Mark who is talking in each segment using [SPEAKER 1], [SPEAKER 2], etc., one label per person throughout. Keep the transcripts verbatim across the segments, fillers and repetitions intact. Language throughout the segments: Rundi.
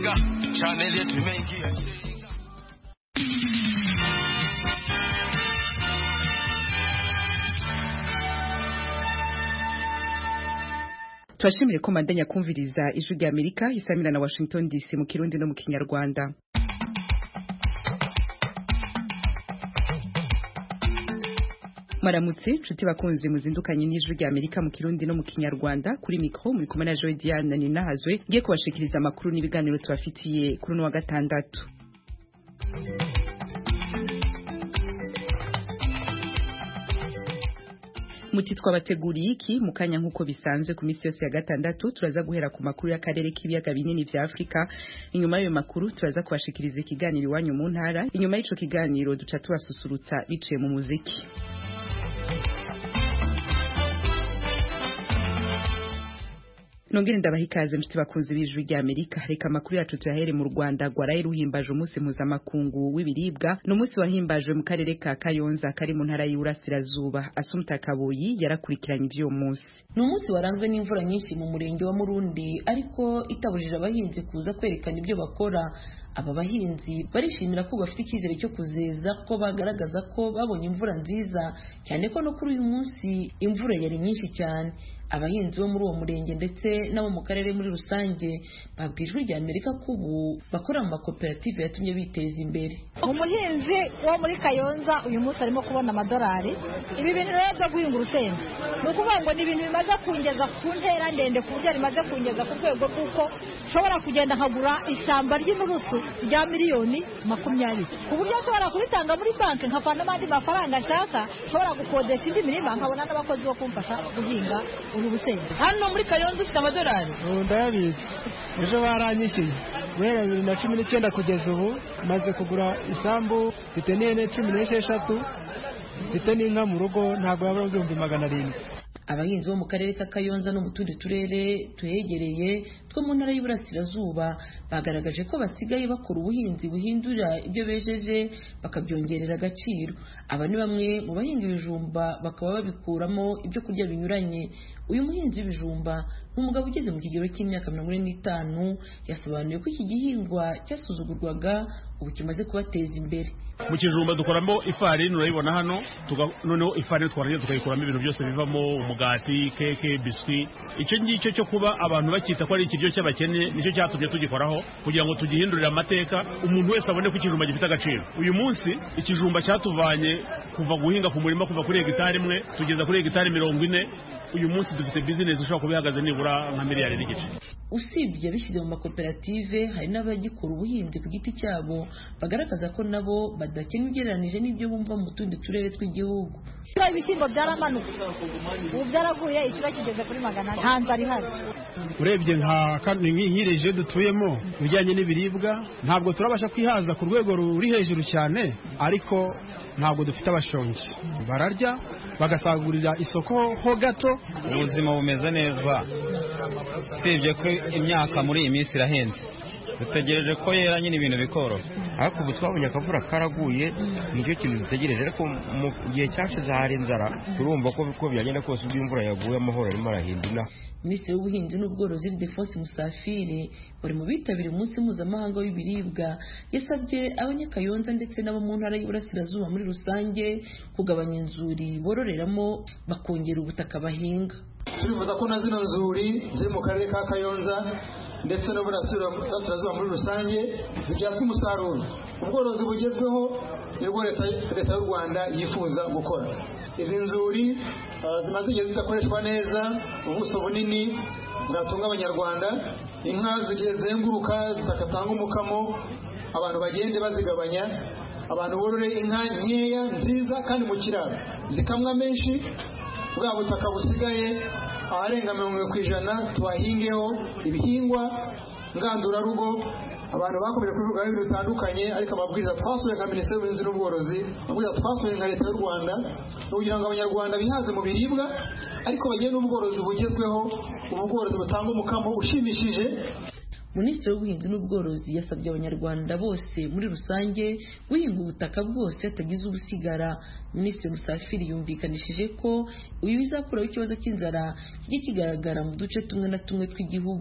[SPEAKER 1] chenga channel yetu imeingia
[SPEAKER 2] Twashimire ko mandanya kumviriza ijwi rya Amerika isamira na Washington D C mu Kirundi no mu Kinyarwanda. Maramutse nshuti bakunze muzindukanye n'ijwi rya Amerika mu Kirundi no mu Kinyarwanda kuri micro muri kumwe na Joy Diane na Ninahazwe ngiye kubashikiriza amakuru n'ibiganiro tubafitiye kuri no wa gatandatu. Muti twabateguriye iki mukanya nkuko bisanzwe ku minsi yose ya gatandatu turaza guhera ku makuru y'akarere k'ibiyaga binini vya Afrika. Inyuma y'ayo makuru turaza kubashikiriza ikiganiro iwanyu mu ntara. Inyuma y'ico kiganiro duca tubasusurutsa biciye mu muziki. Nongere ndabahikaze mshiti bakunzi b'ijwi rya Amerika. Reka makuru yacu tuyahere mu Rwanda gwaraye ruhimbaje umunsi mpuzamakungu w'ibiribwa n'umunsi wahimbajwe mu karere ka Kayonza kari mu ntara y'Iburasirazuba. Asumta Kaboyi yarakurikiranye ivyo munsi.
[SPEAKER 3] Ni umunsi waranzwe n'imvura nyinshi mu murenge wa Murundi ariko itabujije abahinzi kuza kwerekana ibyo bakora. Aba bahinzi barishimira ko bafite icyizere cyo kuzeza ko bagaragaza ko babonye imvura nziza cyane ko no kuri uyu munsi imvura yari nyinshi cyane. Abahinzi bo muri uwo murenge ndetse nabo mu karere muri rusange babwijwe rya Amerika kubu bakora mu makoperative yatumye biteza imbere.
[SPEAKER 4] Umuhinzi wo muri Kayonza uyu munsi arimo kubona amadolari. Ibi bintu rero byo guhinga urusenda ni ukuvuga ngo ni ibintu bimaze kungeza ku ntera ndende ku buryo rimaze kungeza ku rwego rw'uko ushobora kugenda nkagura ishyamba ry'inturusu rya miliyoni makumyabiri ku buryo nshobora kubitanga muri banki nkavana n'andi mafaranga ashaka, nshobora gukodesha indi mirima nkabona n'abakozi bo kumfasha guhinga uru rusenda.
[SPEAKER 3] Hano muri Kayonza ufite amadolari?
[SPEAKER 5] Ndabizi. Ejo baranyishyuye guhera bibiri na cumi n'icyenda kugeza ubu maze kugura isambu, mfite n'ihene cumi n'esheshatu, mfite n'inka mu rugo ntabwo yabura ibihumbi magana arindwi.
[SPEAKER 3] Abahinzi bo mu karere ka Kayonza no mu tundi turere tuhegereye two mu ntara y'Iburasirazuba bagaragaje ko basigaye bakora ubuhinzi buhindura ibyo bejeje bakabyongerera agaciro. Aba ni bamwe mu bahinga ibijumba bakaba babikuramo ibyo kurya binyuranye. Uyu muhinzi w'ibijumba ni umugabo ugeze mu kigero cy'imyaka mirongo ine n'itanu yasobanuye ko iki gihingwa cyasuzugurwaga ubu kimaze kubateza imbere.
[SPEAKER 6] Mu kijumba dukoramo ifarini urayibona hano, noneho ifarini twarangiza tukayikuramo ibintu byose bivamo umugati, keke, biswi. Icyo ngicyo cyo kuba abantu bakita ko ari ikiryo cy'abakene nicyo cyatumye tugikoraho kugira ngo tugihindurire amateka, umuntu wese abone ko ikijumba gifite agaciro. Uyu munsi ikijumba cyatuvanye kuva guhinga ku murima kuva kuri hegitari imwe tugeza kuri hegitari mirongo ine. Uyu munsi dufite business ushobora kubihagaze nibura nka miliyari n'igice.
[SPEAKER 3] Usibye bishyize mu makoperative hari n'abagikora ubuhinzi ku giti cyabo bagaragaza ko nabo badakena ugereranije n'ibyo bumva mu tundi turere tw'igihugu.
[SPEAKER 4] Ibishyimbo byaramanutse ubu byaraguye ikiro kigeze kuri magana ane hanze ari hari.
[SPEAKER 5] Urebye nka nk'ireje dutuyemo bijyanye n'ibiribwa ntabwo turabasha kwihaza ku rwego ruri hejuru cyane, ariko ntabwo dufite abashonje. Bararya bagasagurira isoko ho gato.
[SPEAKER 7] Ubuzima bumeze neza, usibye ko imyaka muri iyi minsi irahenze, dutegereje ko yera nyine ibintu bikoroha,
[SPEAKER 8] ariko ubu twabonye akavura karaguye nicyo kintu dutegereje. Ariko mu gihe cyashize hari inzara, turumva ko uko byagenda kose ubwo imvura yaguye amahoro arimo arahindura.
[SPEAKER 3] Minisitiri w'ubuhinzi n'ubworozi Ildefonse Musafiri bari mu bitabiriye umunsi mpuzamahanga w'ibiribwa yasabye abanyakayonza ndetse n'abo mu ntara y'Iburasirazuba muri rusange kugabanya inzuri bororeramo bakongera ubutaka bahinga.
[SPEAKER 9] Turifuza ko na zino nzuri ziri mu karere ka Kayonza ndetse n'Iburasirazuba muri rusange zibyazwa umusaruro. Ubworozi bugezweho nibwo leta y'u Rwanda yifuza gukora. Izi nzuri zimaze igihe zidakoreshwa neza, ubuso bunini bwatunga abanyarwanda, inka zigiye zenguruka zitakatanga umukamo, abantu bagende bazigabanya, abantu borore inka nkeya nziza kandi mu kiraro zikamwa menshi, bwa butaka busigaye aharenga mirongo ku ijana tuhahingeho ibihingwa ngandurarugo. Abantu bakomeje kuvuga ibintu bitandukanye, ariko amabwiriza twasohoye nka Minisiteri y'Ubuhinzi n'Ubworozi, amabwiriza twasohoye nka Leta y'u Rwanda kugira ngo abanyarwanda bihaze mu biribwa ariko bagire n'ubworozi bugezweho, ubworozi butanga umukamo ushimishije.
[SPEAKER 3] Minisitiri w'Ubuhinzi n'Ubworozi yasabye abanyarwanda bose muri rusange guhinga ubutaka bwose hatagize ubusigara. Minisitiri Musafiri yumvikanishije ko uyu bizakuraho ikibazo cy'inzara kijye kigaragara mu duce tumwe na tumwe tw'igihugu.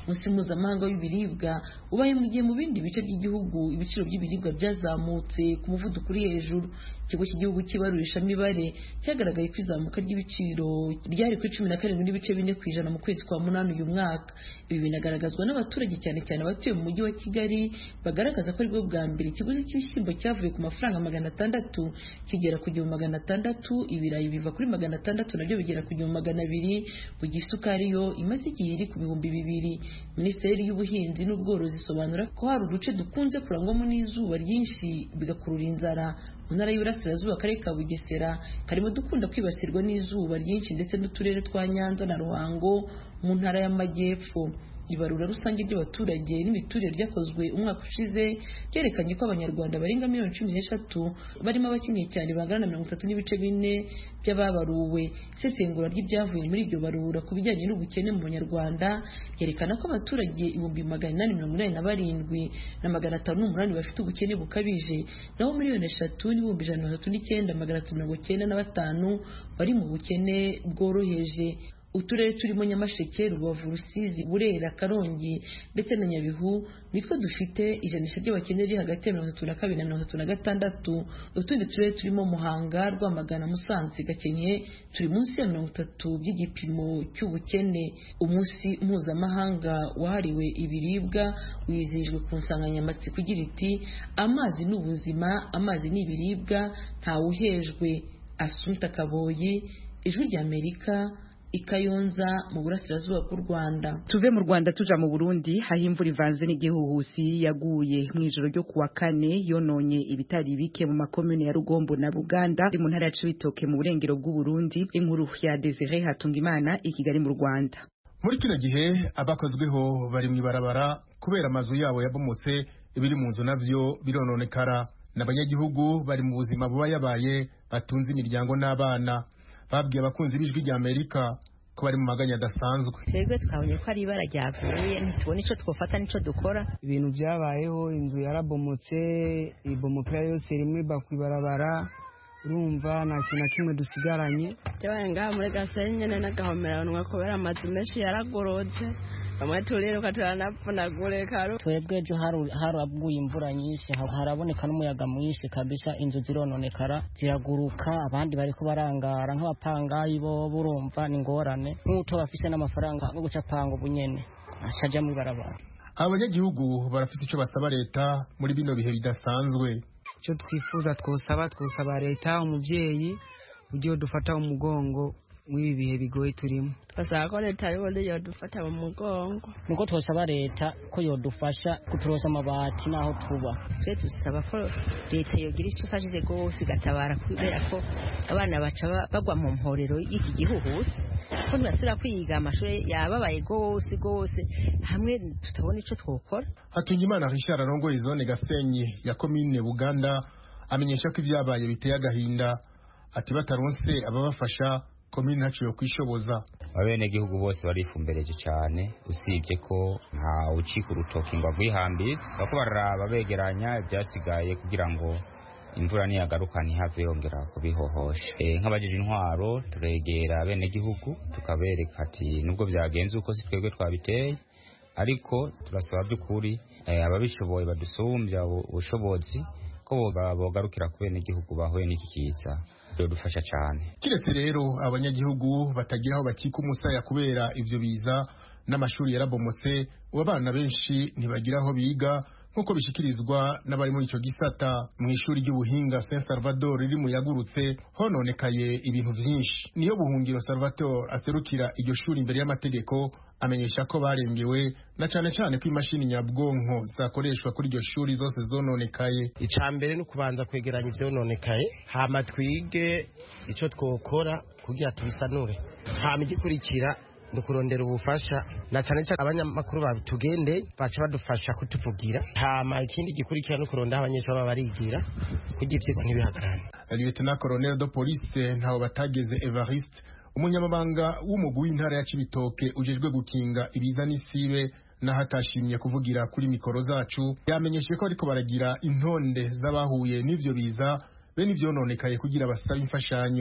[SPEAKER 3] umunsi mpuzamahanga w'ibiribwa ubaye mu gihe mu bindi bice by'igihugu ibiciro by'ibiribwa byazamutse ku muvuduko uri hejuru. Ikigo cy'igihugu cy'ibarurishamibare cyagaragaye ko izamuka ry'ibiciro ryari kuri cumi na karindwi n'ibice bine ku ijana mu kwezi kwa munani uyu mwaka. Ibi binagaragazwa n'abaturage cyane cyane abatuye mu mujyi wa Kigali bagaragaza ko aribwo bwa mbere ikiguzi cy'ibishyimbo cyavuye ku mafaranga magana atandatu kigera ku gihumbi magana atandatu, ibirayi biva kuri magana atandatu nabyo bigera ku gihumbi magana abiri, mu gihe isukari yo imaze igihe iri ku bihumbi bibiri. Minisiteri y'ubuhinzi n'ubworozi isobanura ko hari uduce dukunze kurangwamo n'izuba ryinshi bigakurura inzara. Mu ntara y'Iburasirazuba akarere ka Bugesera karimo dukunda kwibasirwa n'izuba ryinshi ndetse n'uturere twa Nyanza na Ruhango mu ntara y'Amajyepfo. Ibarura rusange ry'abaturage n'imiturire ryakozwe umwaka ushize ryerekanye ko abanyarwanda barenga miliyoni cumi n'eshatu barimo abakeneye cyane bangana na mirongo itatu n'ibice bine by'ababaruwe. Isesengura ry'ibyavuye muri iryo barura ku bijyanye n'ubukene mu banyarwanda ryerekana ko abaturage ibihumbi magana inani mirongo inani na barindwi na magana atanu n'umunani bafite ubukene bukabije, naho miliyoni eshatu n'ibihumbi ijana na mirongo itatu n'icyenda magana atatu mirongo icyenda na batanu bari mu bukene bworoheje. Uturere turimo Nyamasheke, Rubavu, Rusizi, Burera, Karongi ndetse na Nyabihu nitwo dufite ijanisha ry'abakene riri hagati ya mirongo itatu na kabiri na mirongo itatu na gatandatu. Utundi turere turimo Muhanga, Rwamagana, Musanze, Gakenke turi munsi ya mirongo itatu by'igipimo cy'ubukene. Umunsi mpuzamahanga wahariwe ibiribwa wizihijwe ku nsanganyamatsiko igira iti amazi ni ubuzima, amazi ni ibiribwa, ntawuhejwe. Assumpta Kaboyi, Ijwi ry'Amerika, Ikayonza mu burasirazuba bw'u Rwanda.
[SPEAKER 2] Tuve mu Rwanda tuja mu Burundi, haho imvura ivanze n'igihuhusi yaguye mu ijoro ryo kuwa kane yononye ibitari bike mu makomune ya Rugombo na Buganda mu ntara ya Cibitoke mu burengero bw'u Burundi. Inkuru ya Desire Hatungimana i Kigali mu Rwanda.
[SPEAKER 10] Muri kino gihe abakozweho bari mu ibarabara kubera amazu yabo yabomotse, ibiri mu nzu navyo birononekara, n'abanyagihugu bari mu buzima buba yabaye batunze imiryango n'abana. Babwiye abakunzi b'Ijwi ry'Amerika ko bari mu maganya adasanzwe.
[SPEAKER 11] Twebwe twabonye ko ari ibara ryavuye, ntitubone ico twofata nico dukora.
[SPEAKER 12] Ibintu byabayeho, inzu yarabomotse, ibomokera yose rimwe bakwibarabara, urumva nta kintu na kimwe dusigaranye.
[SPEAKER 13] Cyabaye ngaha muri Gasenyi nyene n'agahomeranwa kubera amazu menshi yaragorotse. Bamwe turero kataranapfunagure karo.
[SPEAKER 14] Twebwe ejo haraguye imvura nyinshi, haraboneka n'umuyaga mwinshi kabisa, inzu zirononekara ziraguruka, abandi bariko barangara nk'abapangayi bo burumva ni ngorane, nk'uto bafise n'amafaranga yo gucapanga ubunyene ashaja mu barabara.
[SPEAKER 10] Abanyagihugu barafise ico basaba leta muri bino bihe bidasanzwe.
[SPEAKER 12] Ico twifuza twosaba twosaba leta umuvyeyi ugiye dufata umugongo muri bihe bigoye turimo.
[SPEAKER 13] Twasaba ko leta yobone yodufata mu mugongo.
[SPEAKER 14] Nuko twasaba leta ko yodufasha kuturosa amabati naho tuba.
[SPEAKER 11] Twe tusaba ko leta yogira ico ifashije gose gatabara kubera ko abana baca bagwa mu mporero y'iki gihuhusi. Ko ntibasira kwiga amashuri yababaye gose gose, hamwe tutabona ico twokora.
[SPEAKER 10] Hatungimana Richard arongoye zone Gasenyi ya komine Buganda amenyesha ko ivyabaye biteye agahinda, ati bataronse ababafasha komine ntaciye kwishoboza.
[SPEAKER 15] Abene gihugu bose barifumbereje cyane, usibye ko nta ucika urutoki ngo agwihambitse, bako baraba begeranya ibyasigaye kugira ngo imvura niyagaruka ntihave yongera kubihohosha. E, nk'abajije intwaro turegera abene gihugu tukabereka ati nubwo byagenze uko si twebwe twabiteye, ariko turasaba by'ukuri e, ababishoboye badusumbya ubushobozi ko bogarukira ku bene gihugu bahuye n'iki kiza dufasha cyane.
[SPEAKER 10] Kiretse rero abanyagihugu batagira aho bakika umusaya kubera ivyo biza, n'amashuri yarabomotse, abana benshi ntibagira aho biga nkuko bishikirizwa n'abari muri ico gisata. Mu ishuri ry'ubuhinga Saint Salvador riri mu yagurutse hononekaye ibintu vyinshi. Niyo Buhungiro Salvatore aserukira iryo shuri imbere y'amategeko amenyesha ko barengewe na cane cane ko imashini nyabwonko zakoreshwa kuri iryo shuri zose zononekaye.
[SPEAKER 16] Icambere no kubanza kwegeranya ivyononekaye, hama twige ico twokora kugira tubisanure, hama igikurikira ndukurondera ubufasha na cyane cyane abanyamakuru babitugende baca badufasha kutuvugira, hama ikindi gikurikira no kuronda abanyeshuri babarigira kugira ivyigwa ntibihagarane.
[SPEAKER 10] Lieutenant Colonel de Police ntaho batageze Evariste, umunyamabanga w'umugwi w'intara ya Cibitoke ujejwe gukinga ibiza n'isibe nahatashimye kuvugira kuri mikoro zacu, yamenyeshe ko ariko baragira intonde z'abahuye n'ivyo biza be n'ivyononekaye kugira basaba imfashanyo.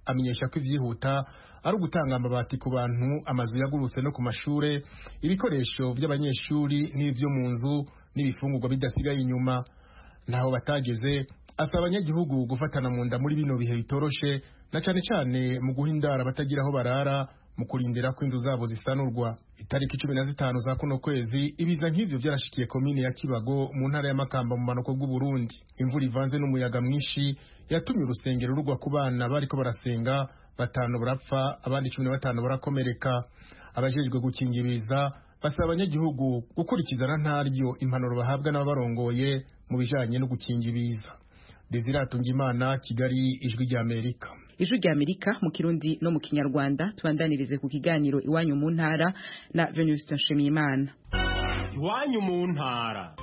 [SPEAKER 10] amenyesha ko ivyihuta ari ugutanga amabati ku bantu, amazu yagurutse no ku mashure, ibikoresho by'abanyeshuri n'ivyo mu nzu n'ibifungurwa bidasigaye inyuma. Naho batageze, asaba abanyagihugu gufatana mu nda muri bino bihe bitoroshe, na cane cane mu guha indara batagira aho barara, mu kurindira ko inzu zabo zisanurwa. Itariki cumi na zitanu za kuno kwezi ibiza nk'ivyo vyarashikiye komine ya Kibago mu ntara ya Makamba mu manuko bw'u Burundi. Imvura ivanze n'umuyaga mwinshi yatumye urusengero rugwa ku bana bariko barasenga, batanu barapfa, abandi cumi na batanu barakomereka. Abajejwe gukinga ibiza basaba abanyagihugu gukurikizana ntaryo impanuro bahabwa n'abarongoye mu bijanye no gukinga ibiza. Desire Tungimana, Kigali, Ijwi rya Amerika.
[SPEAKER 2] Ijwi rya Amerika mu Kirundi no mu Kinyarwanda. Tubandanirize ku kiganiro Iwanyu mu ntara na Venuste Nshimiyimana.
[SPEAKER 17] Iwanyu mu ntara.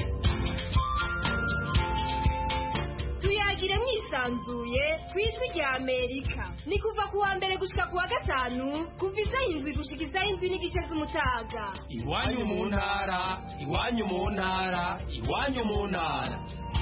[SPEAKER 18] Tuyagire mwisanzuye ku Ijwi rya Amerika. Ni kuva ku wa mbere gushika ku wa gatanu, kuva isaha indwi gushika isaha indwi n'igice z'umutaga.
[SPEAKER 17] Iwanyu mu ntara, iwanyu mu ntara, iwanyu mu ntara.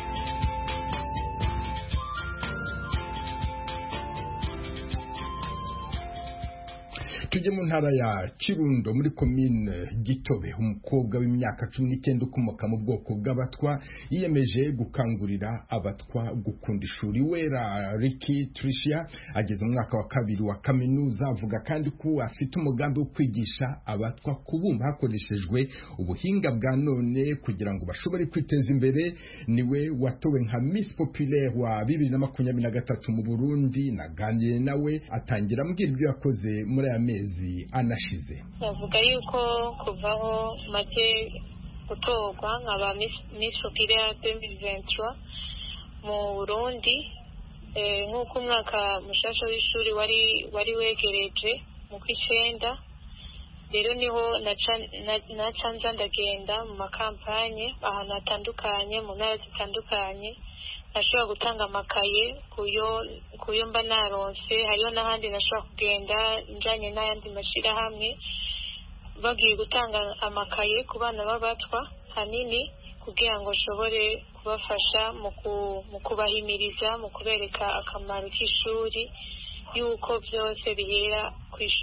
[SPEAKER 19] Tujye mu ntara ya Kirundo muri komine Gitobe. Umukobwa w'imyaka cumi n'icyenda ukomoka mu bwoko bw'abatwa yiyemeje gukangurira abatwa gukunda ishuri. Wera Ricky Tricia ageze mu mwaka wa kabiri wa kaminuza, avuga kandi ko afite umugambi wo kwigisha abatwa kubumba hakoreshejwe ubuhinga bwa none kugira ngo bashobore kwiteza imbere. Niwe watowe nka Miss Populaire wa bibiri na makumyabiri na gatatu mu Burundi. Naganiriye nawe atangira ambwira ibyo yakoze muri aya mezi anashize.
[SPEAKER 20] Bavuga yuko kuvaho make gutorwa nk'aba Miss Populaire deux mille vingt-trois mu Burundi, nk'uko umwaka mushasha w'ishuri wari wari wegereje mu kw'icenda. Rero niho nacanza ndagenda mu makampanye ahantu hatandukanye mu ntara zitandukanye, nashobora gutanga amakaye kuyo kuyo mba naronse. Hariho n'ahandi nashobora kugenda njanye n'ayandi mashirahamwe bagiye gutanga amakaye ku bana b'abatwa hanini kugira ngo nshobore kubafasha mu kubahimiriza, mu kubereka akamaro k'ishuri, yuko byose bihera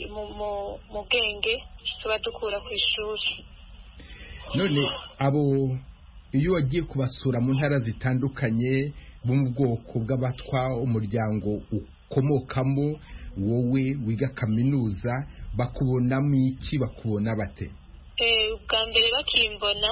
[SPEAKER 20] mu bwenge tuba dukura ku ishuri.
[SPEAKER 19] None abo iyo wagiye kubasura mu ntara zitandukanye bo mu bwoko bw'abatwa umuryango ukomokamo, wowe wiga kaminuza, bakubonamo iki? Bakubona bate?
[SPEAKER 20] Eh, ubwa mbere bakimbona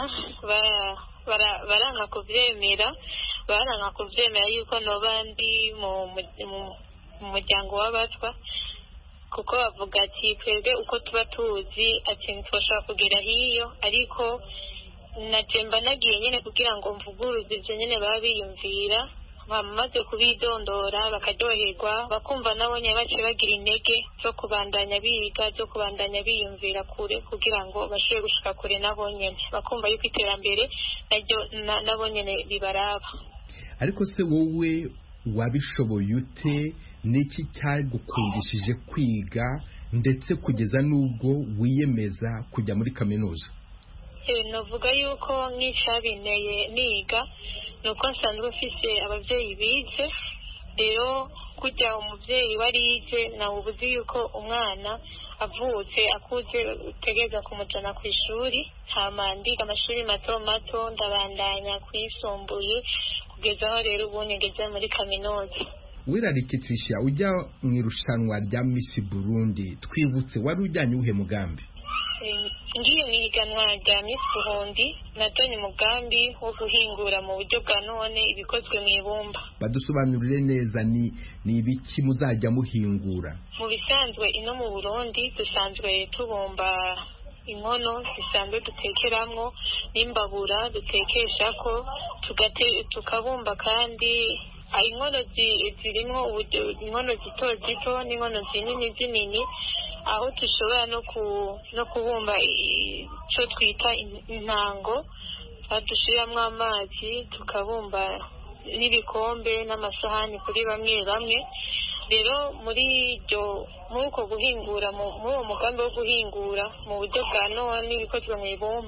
[SPEAKER 20] baranka kubyemera, baranka kubyemera yuko noba ndi mu muryango w'abatwa, kuko bavuga ati twebwe uko tuba tuzi ati ntitwashobora kugera hiyo, ariko natemba nagiye nyine kugira ngo mvuguruze ibyo nyine baba biyumvira. Bamaze kubidondora bakaryoherwa, bakumva nabo nyine bace bagira intege zo kubandanya biga, zo kubandanya biyumvira kure kugira ngo bashobore gushika kure nabo nyine, bakumva yuko iterambere naryo nabo nyine bibaraba.
[SPEAKER 19] Ariko se wowe wabishoboye ute? Niki cyagukundishije kwiga ndetse kugeza n'ubwo wiyemeza kujya muri kaminuza?
[SPEAKER 20] Novuga yuko nk'icyabinteye niga nuko nsanzwe mfise ababyeyi bize. Rero kujya umubyeyi warize nawe ubuzi yuko umwana avutse akuze utegereza kumujana ku ishuri, hama ndiga amashuri mato mato ndabandanya kwisumbuye kugeza aho rero ubu ngeze muri kaminuza.
[SPEAKER 19] Wirarikitrisha ujya mu irushanwa rya Miss Burundi, twibutse wari ujyanye uhe mugambi?
[SPEAKER 20] Ngiye mu ihiganwa rya Miss Burundi natonye umugambi wo guhingura mu buryo bwa none ibikozwe mu ibumba.
[SPEAKER 19] Badusobanurire neza ni ni ibiki muzajya muhingura?
[SPEAKER 20] Mu bisanzwe ino mu Burundi dusanzwe tubumba inkono zisanzwe dutekeramwo n'imbabura dutekesha ko tukabumba kandi inkono zirimo inkono zito zito n'inkono zinini zinini, aho dushobora no ku no kubumba icyo twita intango badushiramwo amazi, tukabumba n'ibikombe n'amasahani kuri bamwe bamwe. Rero muri iryo nk'uko guhingura muri uwo mugambi wo guhingura mu buryo bwa none ibikozwe mu ibumba,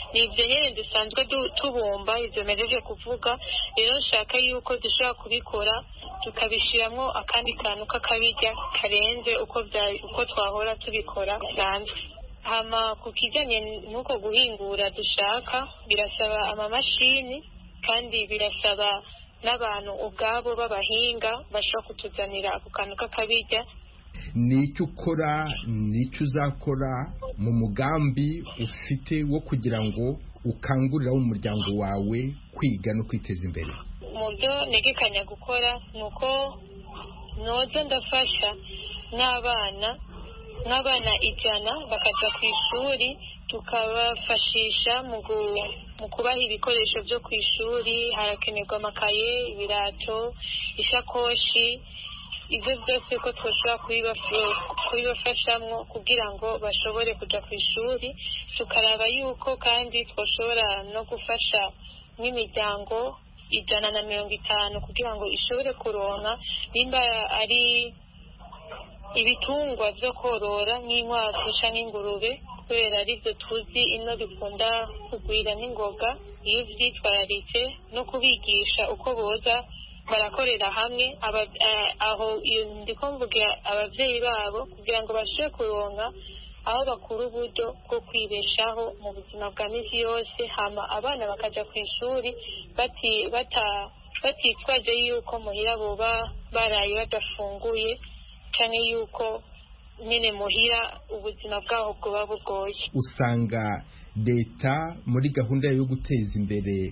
[SPEAKER 20] ni ibyo nyine dusanzwe tubumba ibyo mejeje kuvuga. Rero nshaka yuko dushobora kubikora tukabishyiramo akandi kantu k'akabirya karenze uko uko twahora tubikora bisanzwe. Hama ku kijyanye n'uko guhingura dushaka birasaba amamashini kandi birasaba n'abantu ubwabo b'abahinga bashobora kutuzanira ako kantu k'akabirya.
[SPEAKER 19] Nicyo ukora nicyo uzakora mu mugambi ufite wo kugira ngo ukangurira umuryango wawe kwiga no kwiteza imbere?
[SPEAKER 20] Mu byo ntegekanya gukora ni uko noza ndafasha n'abana n'abana ijana bakajya ku ishuri tukabafashisha mu kubaha ibikoresho byo ku ishuri. Harakenerwa amakaye, ibirato, ishakoshi, ibyo byose ko twashobora kubibafashamo kugira ngo bashobore kujya ku ishuri. Tukaraba yuko kandi twashobora no gufasha nk'imiryango ijana na mirongo itanu kugira ngo ishobore kuronka nimba ari ibitungwa byo korora nk'inkwavu cyangwa ingurube, kubera aribyo tuzi ino bikunda kugwira n'ingoga. Iyo byitwararitse no kubigisha uko boza barakorera hamwe aho ndiko mvuga ababyeyi babo kugira ngo bashobore kuronka aho bakura uburyo bwo kwibeshaho mu buzima bwa misi yose. Hama abana bakajya ku ishuri batitwaje yuko muhira boba baraye badafunguye cyane yuko nyine muhira ubuzima bwaho bwoba bugoye.
[SPEAKER 19] Usanga leta muri gahunda yo guteza imbere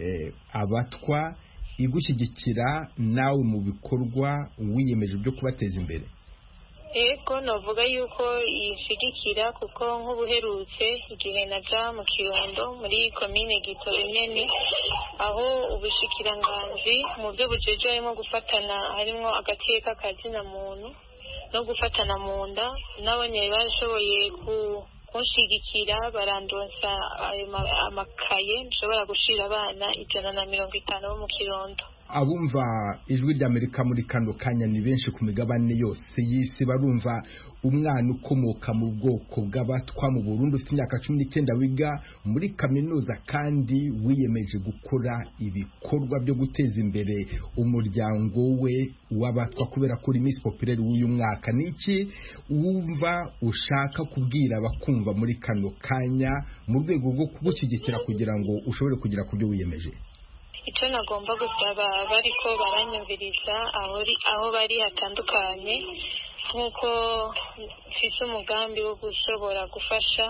[SPEAKER 19] abatwa igushyigikira nawe mu bikorwa wiyemeje byo kubateza imbere?
[SPEAKER 20] Ego navuga yuko yishigikira kuko nk'ubuherutse igihe naja mu Kirundo muri komine Gitobe nyene, aho ubushikiranganji mu byo bujeje harimo gufatana harimo agateka kazina muntu no gufatana mu nda, n'abanye bashoboye kunshigikira barandonsa amakaye nshobora gushira abana ijana na mirongo itanu bo mu Kirundo.
[SPEAKER 19] Abumva ijwi ry'Amerika muri kano kanya ni benshi ku migabane yose y'isi barumva umwana ukomoka mu bwoko bw'abatwa mu Burundi ufite imyaka cumi n'icyenda wiga muri kaminuza kandi wiyemeje gukora ibikorwa byo guteza imbere umuryango we w'abatwa kubera ko uri Miss Populaire w'uyu mwaka. Niki wumva ushaka kubwira abakumva muri kano kanya mu rwego rwo kugushyigikira kugira ngo ushobore kugera ku byo wiyemeje?
[SPEAKER 20] Icyo nagomba gusaba bariko baranyumviriza aho bari hatandukanye, nk'uko mfite umugambi wo gushobora gufasha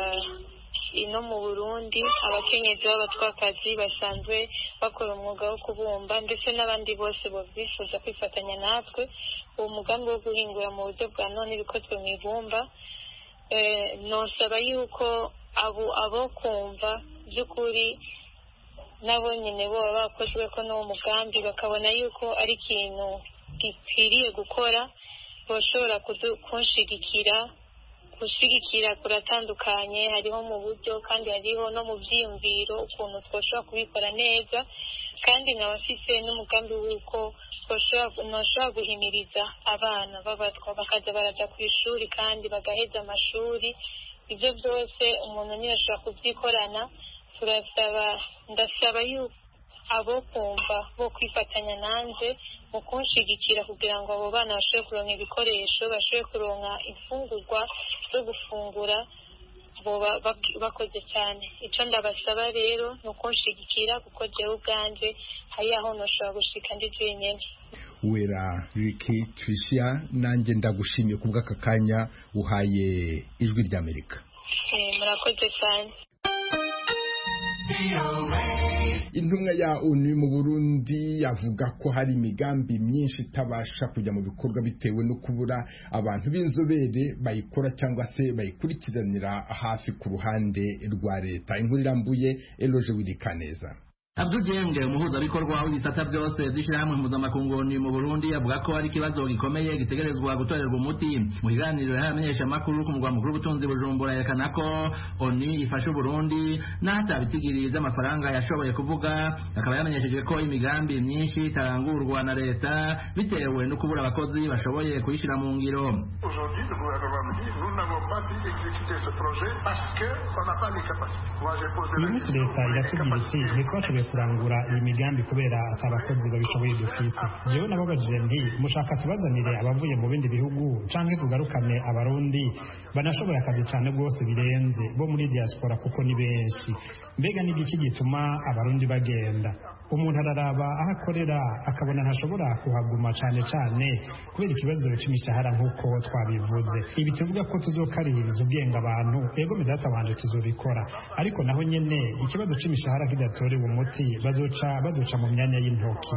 [SPEAKER 20] ino mu Burundi abakenyezi b'abatwakazi basanzwe bakora umwuga wo kubumba ndetse n'abandi bose bifuza kwifatanya natwe. Uwo mugambi wo guhingura mu buryo bwa none ibikozwe mu ibumba, nosaba yuko abo abo kumva by'ukuri nabo nyine bo bakozwe ko n'uwo mugambi bakabona yuko ari ikintu gikwiriye gukora, bashobora kunshigikira. Gushigikira kuratandukanye, hariho mu buryo kandi hariho no mu byiyumviro ukuntu twashobora kubikora neza, kandi nkaba mfise n'umugambi w'uko twashobora guhimiriza abana b'abatwa bakaza baraja ku ishuri kandi bagaheza amashuri. Ibyo byose umuntu niyo ashobora kubyikorana. Turasaba ndasaba yuko abo kumva bo kwifatanya nanjye mu kunshigikira kugira ngo abo bana bashobore kuronka ibikoresho, bashobore kuronka imfungurwa zo gufungura bakoze cyane. Icyo ndabasaba rero ni ukunshigikira kuko jewe ubwanjye hari aho ntushobora gushika ndi jenyine.
[SPEAKER 19] Wera Ricky Tricia, nanjye ndagushimiye ku bw'aka kanya uhaye ijwi ry'Amerika.
[SPEAKER 20] Murakoze cyane.
[SPEAKER 19] Intumwa ya O N U mu Burundi avuga ko hari imigambi myinshi itabasha kujya mu bikorwa bitewe no kubura abantu b'inzobere bayikora cyangwa se bayikurikiranira hafi ku ruhande rwa leta. Inkuru irambuye Eloge Wirikaneza.
[SPEAKER 21] Abdul Jenge umuhuzabikorwa w'ibisata byose z'ishyirahamwe mpuzamakungu mu Burundi avuga ko ari ikibazo gikomeye gitegerezwa gutorerwa umuti. Mu kiganiro yamenyesha amakuru ku mugwa mukuru w'ubutunzi Bujumbura yerekana ko ONU ifasha Burundi n'atabitigiriza amafaranga yashoboye kuvuga, akaba yamenyesheje ko imigambi myinshi itarangurwa na leta bitewe no kubura abakozi bashoboye kuyishyira mu ngiro.
[SPEAKER 22] Aujourd'hui le gouvernement dit nous n'avons pas pu exécuter ce projet parce que on n'a pas les capacités. Moi j'ai posé la question. Leta iratubwira iti ntitwashoboye kurangura iyi migambi kubera atabakozi babishoboye dufise. Jewe nababajije nti mushaka tubazanire abavuye mu bindi bihugu canke tugarukane abarundi banashoboye akazi cyane rwose birenze bo muri diaspora kuko ni benshi. Mbega n'igiki gituma abarundi bagenda? Umuntu araraba aho akorera akabona ntashobora kuhaguma cyane cyane kubera ikibazo cy'imishahara nk'uko twabivuze. Ibi tuvuga ko tuzokaririza ubwenge abantu ego midata wanje tuzobikora, ariko naho nyene ikibazo cy'imishahara kidatorewe umuti bazoca bazoca mu myanya y'intoki.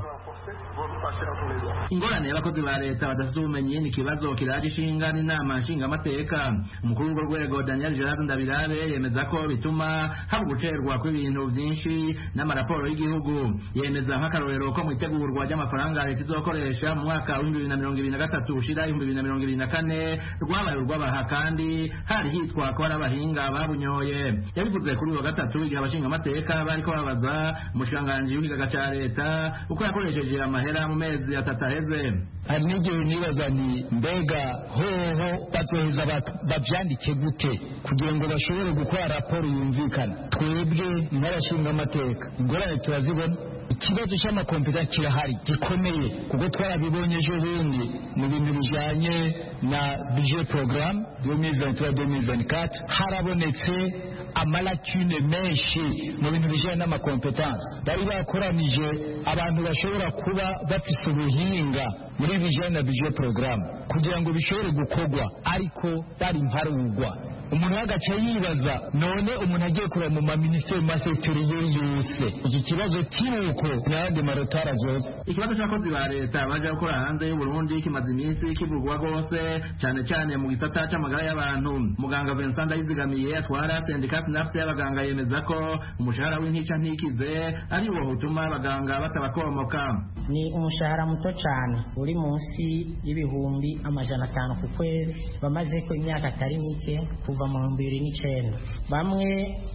[SPEAKER 21] Ingorane y'abakozi ba leta badafite ubumenyi ni ikibazo kiraje ishinga n'inama nshingamateka. Umukuru w'urwo rwego Daniel Gerard Ndabirabe yemeza ko bituma haba gucerwa kw'ibintu byinshi n'amaraporo y'igihugu. Yemeza nk'akarorero ko mu itegurwa ry'amafaranga leta izokoresha mu mwaka w'ibihumbi bibiri na mirongo ibiri na gatatu ushira ibihumbi bibiri na mirongo ibiri na kane rwabaye urw'abaha kandi hari hitwa ko ari abahinga babunyoye. Yabivuze kuri uyu wa gatatu igihe abashingamateka bariko babaza umushikiranganji w'ikigaga ca leta uko yakoresheje amahera mu mezi atatu aheze.
[SPEAKER 23] Hari n'igihe nibaza nti mbega hoho bazoheza bavyandike gute kugira ngo bashobore gukora raporo yumvikana. Twebwe nk'abashinga amateka ingorane turazibona, ikibazo cy'amakompeta kirahari gikomeye kuko twarabibonye ejo bundi mu bintu bijanye na budget programme deux mille vingt-trois deux mille vingt-quatre harabonetse amalakune menshi mu bintu bijanye n'amakompetansi. Bari bakoranije abantu bashobora kuba bafise ubuhinga muri bijanye na budget programme kugira ngo bishobore gukorwa, ariko bari mparugwa. Umuntu agaca yibaza none umuntu agiye kureba mu maministeri masektoriye yose iki kibazo kiruko n'ayandi marotara zose.
[SPEAKER 21] Ikibazo cy'abakozi ba leta baje gukora hanze y'u Burundi kimaze iminsi kivugwa rwose cyane cyane mu gisata cy'amagara y'abantu. Muganga Vincent Ndayizigamiye atwara syndicat nafte y'abaganga yemeza ko umushahara w'intica ntikize ari wo utuma abaganga batabakomoka.
[SPEAKER 24] Ni umushahara muto cyane uri munsi y'ibihumbi amajana atanu ku kwezi, bamaze ko imyaka atari mike kuva mu bihumbi bibiri n'icenda. Bamwe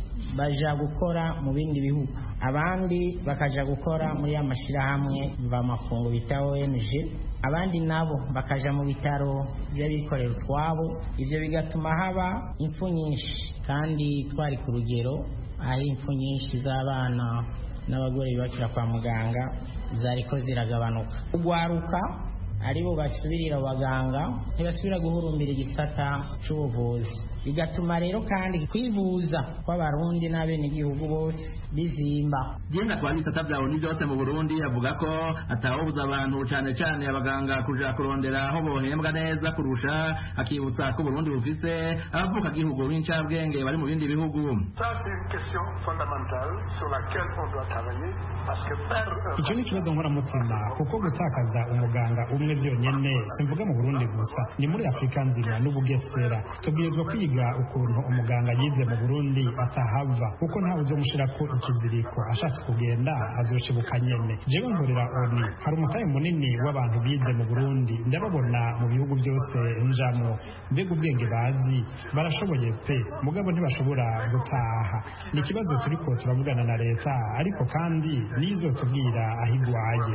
[SPEAKER 24] baja gukora mu bindi bihugu, abandi bakaja gukora muri ya mashirahamwe mvamakungu bita O N G, abandi nabo bakaja mu bitaro by'abikorera utwabo. Ivyo bigatuma haba impfu nyinshi, kandi twari ku rugero aho impfu nyinshi z'abana n'abagore bibakira kwa muganga zariko ziragabanuka. Ugwaruka aribo basubirira abaganga ntibasubira guhurumbira igisata c'ubuvuzi, bigatuma rero kandi kwivuza kw'abarundi n'abenegihugu bose bizimba.
[SPEAKER 21] Jenga kwa bisata vya ONU byose mu Burundi avuga ko atawobuza abantu cyane cyane abaganga kuja kurondera aho bohembwa neza kurusha, akibutsa ko Burundi bufise abavuka gihugu b'incabwenge bari mu bindi bihugu.
[SPEAKER 22] Ça c'est une question fondamentale sur laquelle on doit travailler parce que perdre.
[SPEAKER 25] Icyo ni ikibazo nkoramutima kuko gutakaza umuganga umwe byonyene simvuga mu Burundi gusa, ni muri Afrika nzima n'ubugesera. Tubwirizwa kwiga ukuntu umuganga yize mu Burundi atahava kuko ntawe uzomushira ko ikiziriko ashatse kugenda azoshibuka nyene. Jewe nkorera ONU hari umutahe munini w'abantu bize mu Burundi ndababona mu bihugu byose njamwo, mbega ubwenge bazi barashoboye pe mugabo ntibashobora gutaha. Ni ikibazo turiko turavugana na leta, ariko kandi nizo tubwira ahigwaye.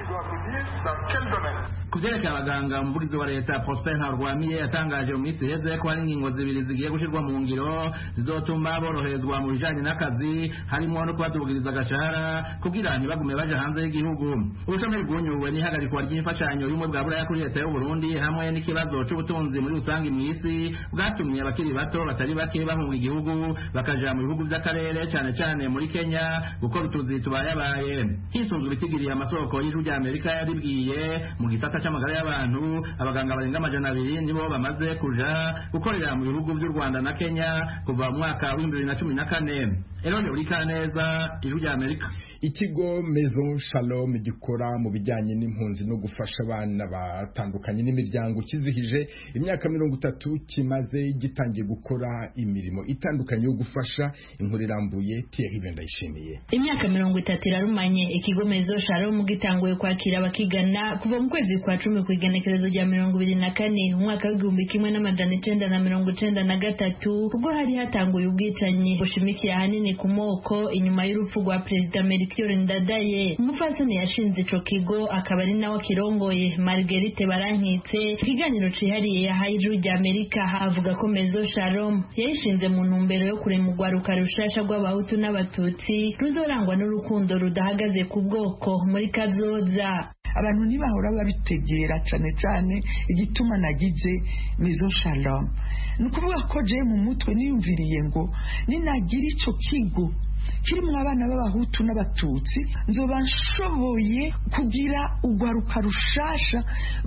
[SPEAKER 21] Kuvyerekeye abaganga umuvugizi wa leta Prosper Ntarwamiye yatangaje mu minsi iheze ko hari ingingo zibiri zigiye gushirwa mu ngiro zizotuma boroherezwa mu bijanye n'akazi, harimo no kubadugiriza agashahara kugira ntibagume baje hanze y'igihugu. Ubushomeri bwunyuwe n'ihagarikwa ry'imfashanyo y'umwe bwa buraya kuri leta y'u Burundi hamwe n'ikibazo c'ubutunzi muri rusange mw'isi bwatumye abakiri bato batari bake bahunga igihugu bakaja mu bihugu vy'akarere cyane cyane muri Kenya gukora utuzi tubayabaye. Hisunzwe ibitigiriye amasoko y'ijuru rya Amerika yaribwiye mu gisata cy'amagara y'abantu abaganga barenga amajana abiri nibo bamaze kuja gukorera mu bihugu bihugu by'u Rwanda na Kenya kuva mu mwaka w'ibihumbi bibiri na cumi na kane. Elonde Urikaneza, Ijwi rya Amerika.
[SPEAKER 19] Ikigo Maison Shalom gikora mu bijyanye n'impunzi no gufasha abana batandukanye n'imiryango kizihije imyaka mirongo itatu kimaze gitangiye gukora imirimo itandukanye yo gufasha. Inkuru irambuye Thierry Bendayishimiye.
[SPEAKER 1] Imyaka mirongo itatu irarumanye ikigo Maison Shalom gitanguye kwakira abakigana kuva mu kwezi kwa cumi ku igenekerezo rya mirongo ibiri na kane mu mwaka w'igihumbi kimwe n'amajana icenda na mirongo icenda na gatatu ubwo hari hatanguye ubwicanyi bushimikiye ahanini ku moko inyuma y'urupfu rwa Perezida Melchior Ndadaye. Umufasoni yashinze ico kigo akaba ari nawe kirongoye Marguerite Barankitse. Ikiganiro cihariye yahaye Ijwi rya Amerika avuga ko Maison Shalom yayishinze mu ntumbero yo kurema urwaruka rushasha rw'abahutu n'abatutsi ruzorangwa n'urukundo rudahagaze ku bwoko muri kazoza.
[SPEAKER 4] Abantu ntibahora babitegera cane cane igituma nagize Maison Shalom. Nukuvuga ko je mu mutwe niyumviriye ngo ninagira ico kigo kirimo abana b'abahutu n'abatutsi nzoba nshoboye kugira urwaruka rushasha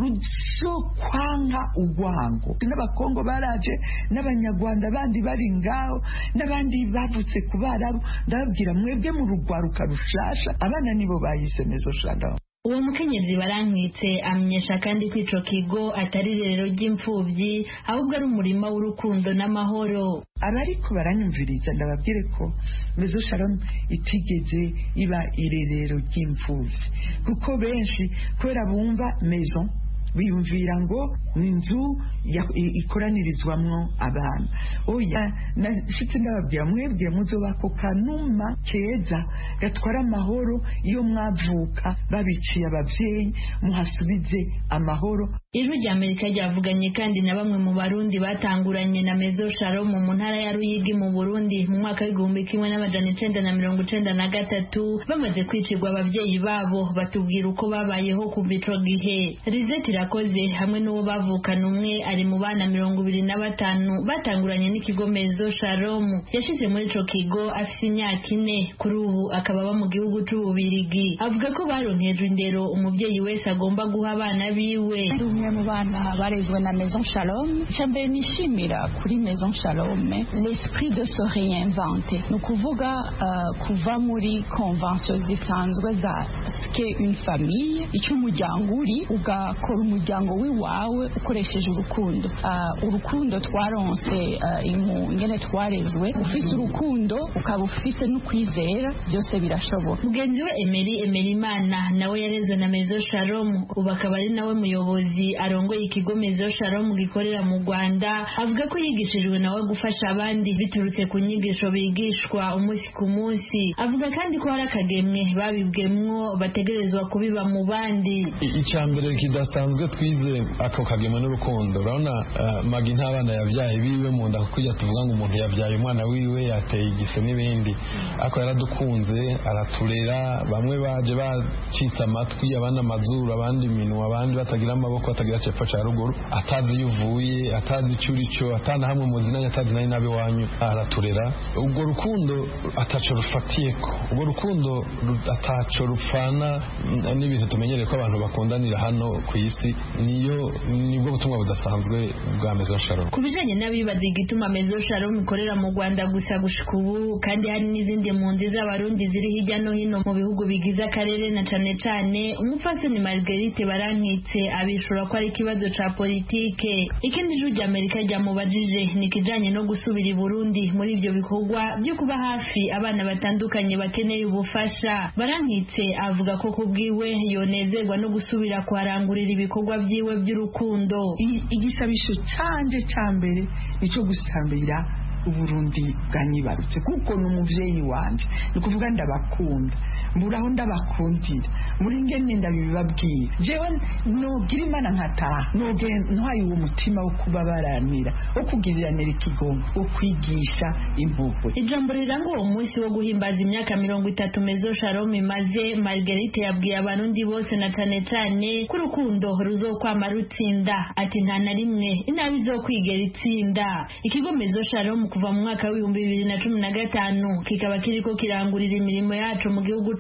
[SPEAKER 4] ruzokwanga urwango. N'abakongo baraje n'abanyarwanda bandi bari ngaho n'abandi bavutse ku Barabu ndababwira mwebwe mu rugwaruka rushasha abana nibo bayise Maison Shalom.
[SPEAKER 1] Uwo mukenyezi Barankitse amenyesha kandi ko ico kigo atari rero ry'imfuvyi ahubwo ari umurima w'urukundo n'amahoro.
[SPEAKER 4] Abariko baranyumviriza ndababwire ko Maison Shalom itigeze iba irerero ry'imfuvyi kuko benshi kubera bumva maison biyumvira ngo ni inzu ikoranirizwamwo abana. Oya, nashitse ndababwira mwebwe muzoba ko kanuma keza gatwara amahoro iyo mwavuka babiciye abavyeyi muhasubize amahoro.
[SPEAKER 1] Ijwi rya Amerika ryavuganye kandi na bamwe mu Barundi batanguranye na Maison Shalom mu ntara ya Ruyigi mu Burundi mu mwaka w'igihumbi kimwe n'amajana icenda na mirongo icenda na gatatu bamaze kwicirwa abavyeyi babo batubwira uko babayeho kuva ico gihe. Rizeti Irakoze hamwe n'uwo bavukana umwe ari mu bana mirongo ibiri na batanu batanguranye n'ikigo Maison Shalom. Yashize muri ico kigo afise imyaka ine, kuri ubu akaba aba mu gihugu c'Ububirigi. Avuga ko baronkejwe indero umuvyeyi wese agomba guha abana biwe.
[SPEAKER 5] Umwe mu bana barezwe na Maison Shalom, cyambere nishimira kuri Maison Shalom l'esprit de se réinventer, no kuvuga uh, kuva muri convention zisanzwe za ske une famille icyo umuryango uri ugakora umuryango wiwawe ukoresheje urukundo. Uh, urukundo twaronse uh, imu ngene twarezwe, ufise urukundo ukaba ufise no kwizera, byose birashoboka.
[SPEAKER 1] Mugenzi we Emery Emerimana nawe yarezwe na Maison Shalom, ubu akaba ari nawe muyobozi arongoye ikigo Maison Shalom gikorera mu Rwanda. Avuga ko yigishijwe nawe gufasha abandi biturutse ku nyigisho bigishwa umunsi ku munsi. Avuga kandi ko hari akagemwe babibwemwo bategerezwa kubiba mu bandi.
[SPEAKER 6] Icyambere kidasanzwe twize ako kagemwe n'urukundo. Urabona uh, magi ntabana yavyaye biwe mu nda kujya tuvuga ngo umuntu yavyaye umwana wiwe yateye igise n'ibindi. Ako yaradukunze araturera, bamwe baje bacitse amatwi abandi amazuru abandi minwa abandi batagira amaboko batagira cepfo ca ruguru, atazi yuvuye atazi cyurico atana hamwe mu zinanya atazi nari nabe wanyu, araturera. Ubwo rukundo ataco rufatiyeko, ubwo rukundo ataco rupfana n'ibintu tumenyereye ko abantu bakundanira hano ku isi, niyo nibwo butumwa budasanzwe bwa Maison Shalom.
[SPEAKER 1] Kubijanye n'abibaza igituma Maison Shalom ikorera mu Rwanda gusa gushika ubu, kandi hari n'izindi mpunzi z'abarundi ziri hirya no hino mu bihugu bigize akarere, na cane cane umupfasoni Marguerite Barankitse abishura ko ari ikibazo ca politike. Ikindi Ijwi rya Amerika ryamubajije ni kijanye no gusubira i Burundi muri ivyo bikorwa byo kuba hafi abana batandukanye bakeneye ubufasha. Barankitse avuga ko kubwiwe yonezerwa no gusubira kuharangurira ibikorwa vyiwe by'urukundo.
[SPEAKER 4] Igisabisho canje cambere nico gusambira Uburundi bwanyibarutse kuko n'umuvyeyi wanje, nikuvuga ndabakunda, mburaho ndabakundira, muri ngene ndabibabwira. Jewe nogira Imana nkataha noge ntwaye uwo mutima wo kubabaranira, wo kugiriranira ikigongo, wo kwigisha impuhwe.
[SPEAKER 1] Ijambo riranga uwo munsi wo guhimbaza imyaka mirongo itatu Maison Shalom imaze, Marguerite yabwiye abarundi bose na cane cane ko urukundo ruzokwama rutsinda. Ati nta na rimwe inabi izokwigera itsinda. Ikigo Maison Shalom kuva mu mwaka w'ibihumbi bibiri na cumi na gatanu kikaba kiriko kirangurira imirimo yacu mu gihugu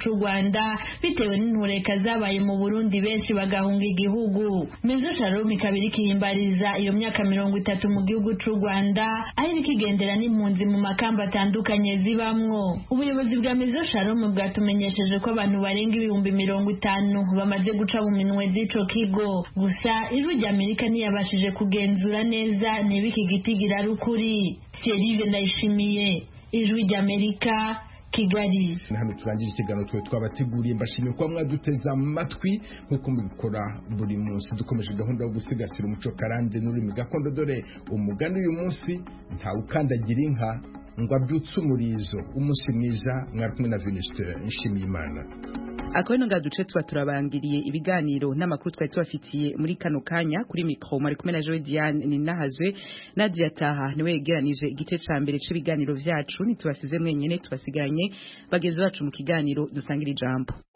[SPEAKER 1] c'u Rwanda bitewe n'intureka zabaye mu Burundi benshi bagahunga igihugu. Maison Shalom ikaba iriko ihimbariza iyo myaka mirongo itatu mu gihugu c'u Rwanda aho iriko igendera n'impunzi mu makamba atandukanye zibamwo. Ubuyobozi bwa Maison Shalom bwatumenyesheje ko abantu barenga ibihumbi mirongo itanu bamaze guca mu minwe z'ico kigo. Gusa ijwi rya Amerika ntiyabashije kugenzura neza niba iki gitigira ari ukuri. Thierry Ndayishimiye, ijwi rya Amerika, Kigali.
[SPEAKER 19] Hano turangije ikiganiro twe twabateguriye, mbashimiye kuba mwaduteze amatwi nk'uko mubikora buri munsi. Dukomeje gahunda yo gusigasira umuco karande n'ururimi gakondo, dore umugani uyu munsi ntawe ukandagira inka ngo abyutse umurizo. Umunsi mwiza, mwari kumwe na Venuste Nshimiyimana.
[SPEAKER 2] Akoino ngaduce tuba turabangiriye ibiganiro n'amakuru twari tubafitiye muri kano kanya. Kuri mikro mwari kumwe na Joy Diane Ninahazwe. Nadia Taha niwe yegeranije igice ca mbere c'ibiganiro vyacu. Nitubasize mwenyene, tubasigaranye bageze bacu mu kiganiro dusangira ijambo.